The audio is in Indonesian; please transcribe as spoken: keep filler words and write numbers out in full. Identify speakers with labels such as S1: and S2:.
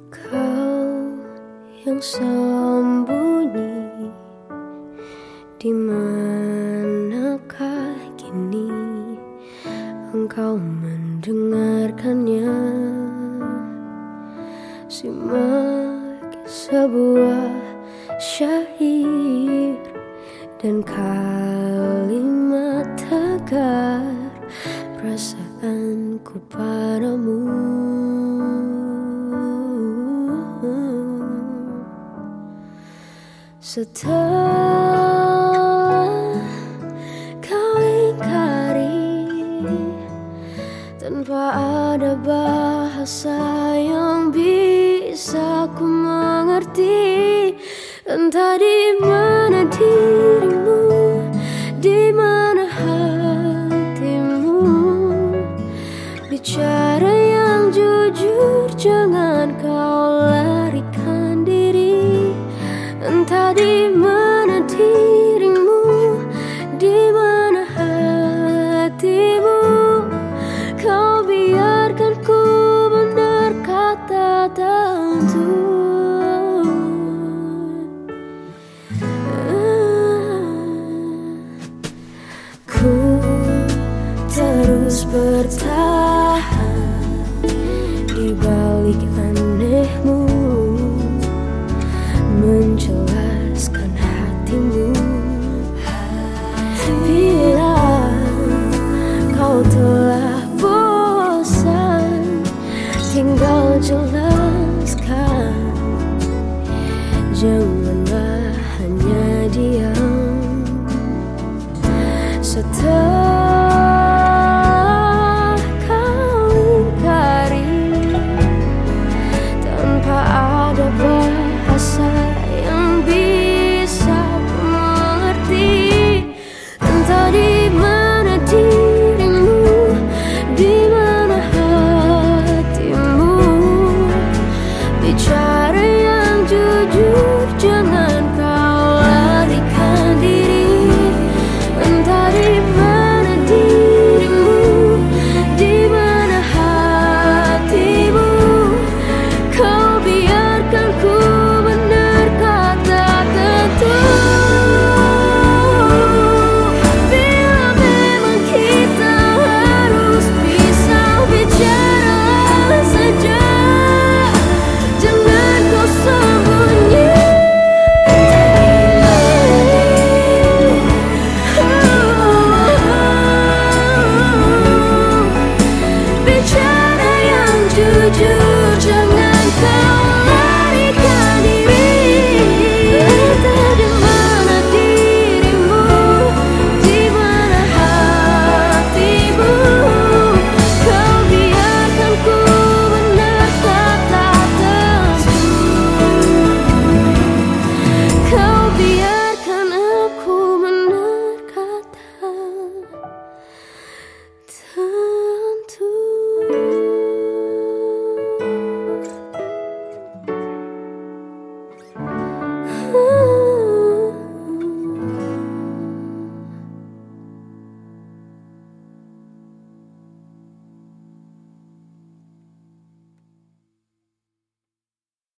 S1: Kau yang sembunyi, di manakah kini engkau mendengarkannya? Simak sebuah syair dan kalimat tegar perasaanku padamu. Setelah kau ingkari tanpa ada bahasa yang bisa ku mengerti, entah di mana dirimu, di mana hatimu. Bicara yang jujur, jangan kau larikan diri. Entah di mana dirimu, di mana hatimu. Kau biarkan ku berkata tak tentu.